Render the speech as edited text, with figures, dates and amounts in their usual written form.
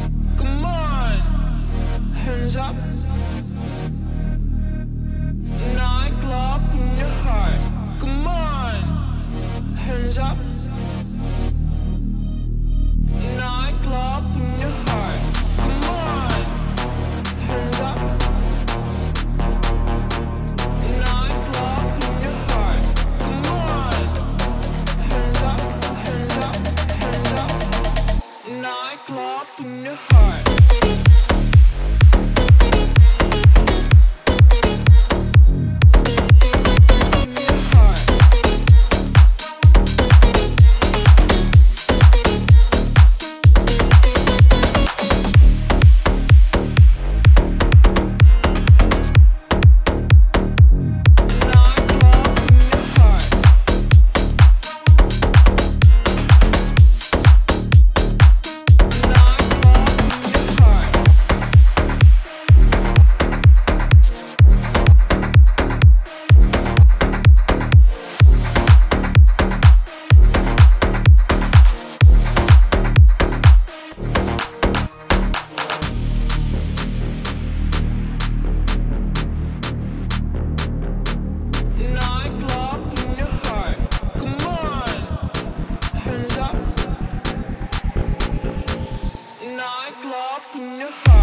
Come on, hands up. Nightclub in your heart. Come on, hands up. Nightclub in your heart. Come on, hands up. Nightclub in your heart. Come on, hands up, hands up, hands up. Nightclub in your heart. Nightclub in your heart.